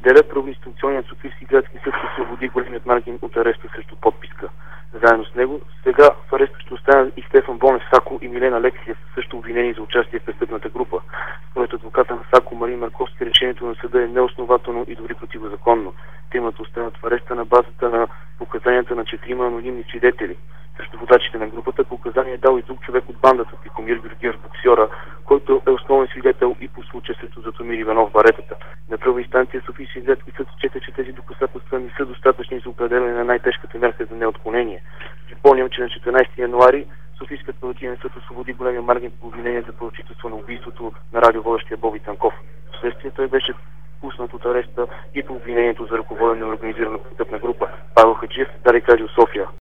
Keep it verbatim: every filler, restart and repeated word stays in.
неделя първоинстанционният Софийски градски съд освободи големият Маргин от ареста срещу подписка. Заедно с него сега в ареста ще останат и Стефан Бонев Сако и Милена Алексиев, също обвинени за участие в престъпната група. Според адвоката на Сако Марин Марковски, решението на съда е неоснователно и дори противозаконно. Тримата останат в ареста на базата на показанията на четирима анонимни свидетели. Срещу водачите на групата показания е дал и друг човек от бандата, Тихомир Георгиев, боксьора, който е основен свидетел и по случая срещу Златомир Иванов Баретата. На първа инстанция Софийски градски съд счете, че тези доказателства не са достатъчни за определяне на най-тежката мярка за неотклонение. Припомням, че на четиринадесети януари Софийският апелативен съд освободи големия Маргин по обвинение за поръчителство на убийството на радиоводещия Боби Цанков. Вследствие той беше пуснат от ареста и по обвинението за ръководене на организирана престъпна група. Павел Хаджиев, Дарик Радио София.